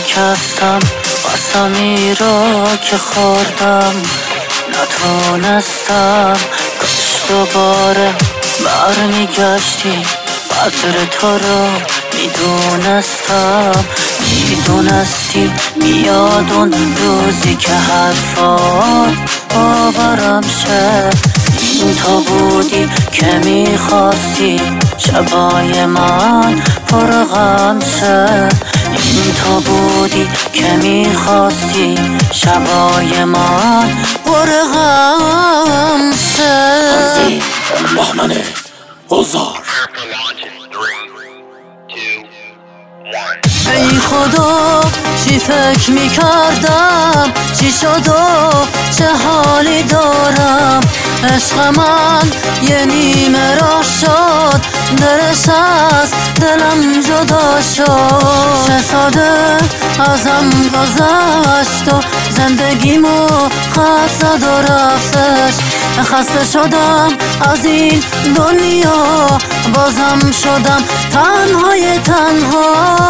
شکستم قسمی را که خوردم، نتونستم کاش دوباره برمیگشتی. قدر تو رو میدونستی میاد اون روزی که حرفات باورم شه. این تو بودی که میخواستی شبای من پر غم شه. این تو بودی که میخواستی شبای من پر غم شه. بهمنه گذار. ای خدا چی فکر میکردم، چی شد و چه حالی دارم. عشق من یه نیمه راه شد، دلش از دلم جدا شد. چه ساده ازم گذشت و زندگیمو خط زد و رفتش. خسته شدم از این دنیا، بازم شدم تنهای تنها.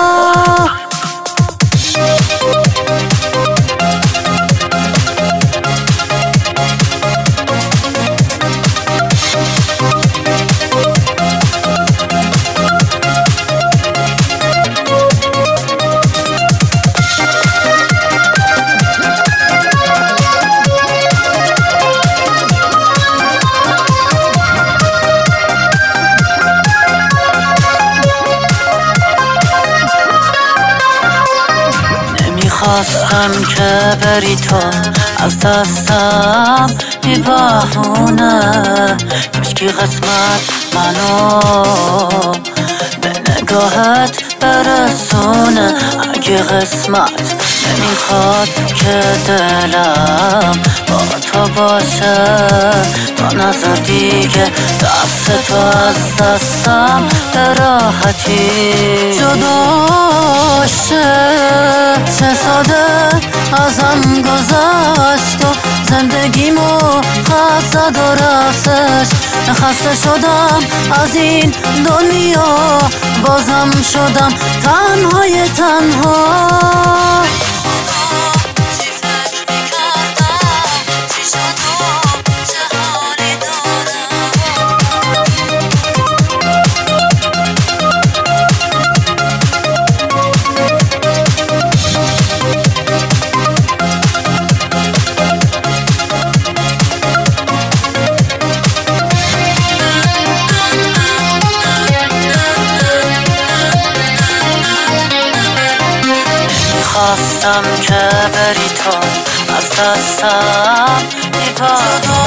خواستم که بری تو از دستم بی بهونه. کاشکی قسمت منو به نگاهت برسونه. اگه قسمت نمیخواد که دلم با تو باشه، تا نظر دیگه دست تو از دستم به راحتی جدا شه. چه ساده ازم گذشت و زندگیمو خط زد و رفتش. خسته شدم از این دنیا، بازم شدم تنهای تنها. خواستم که بری تو از دستم بی